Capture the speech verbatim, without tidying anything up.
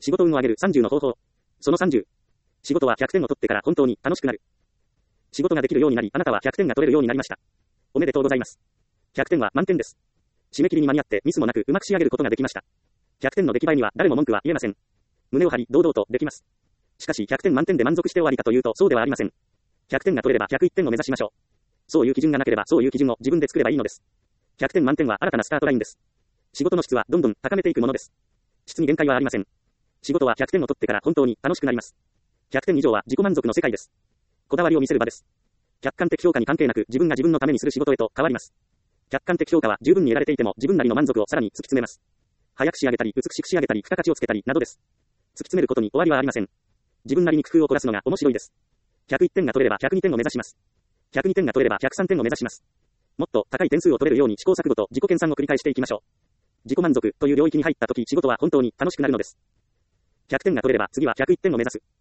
仕事運を上げるさんじゅうの方法。そのさんじゅう。仕事はひゃくてんを取ってから本当に楽しくなる。仕事ができるようになり、あなたはひゃくてんが取れるようになりました。おめでとうございます。ひゃくてんは満点です。締め切りに間に合ってミスもなくうまく仕上げることができました。ひゃくてんの出来栄えには誰も文句は言えません。胸を張り堂々とできます。しかしひゃくてん満点で満足して終わりかというとそうではありません。ひゃくてんが取れればひゃくいってんを目指しましょう。そういう基準がなければそういう基準を自分で作ればいいのです。ひゃくてん満点は新たなスタートラインです。仕事の質はどんどん高めていくものです。質に限界はありません。仕事はひゃくてんを取ってから本当に楽しくなります。ひゃくてん以上は自己満足の世界です。こだわりを見せる場です。客観的評価に関係なく自分が自分のためにする仕事へと変わります。客観的評価は十分に得られていても自分なりの満足をさらに突き詰めます。早く仕上げたり美しく仕上げたり付加価値をつけたりなどです。突き詰めることに終わりはありません。自分なりに工夫を凝らすのが面白いです。ひゃくいってんが取れればひゃくにてんを目指します。ひゃくにてんが取れればひゃくさんてんを目指します。もっと高い点数を取れるように試行錯誤と自己研鑽を繰り返していきましょう。自己満足という領域に入った時仕事は本当に楽しくなるのです。ひゃくてんが取れれば次はひゃくいってんを目指す。